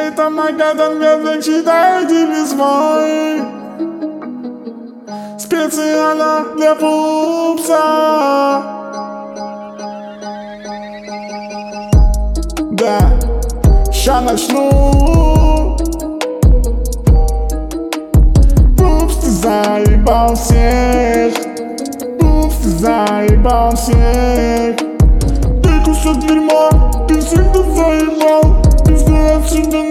Тамагадан газен читайте весной. Специально для пупса. Да, ща начну. Пупс, ты заебал всех. Пупс, ты заебал всех. Ты кусок дерьма, ты всегда заебал. Ты отсюда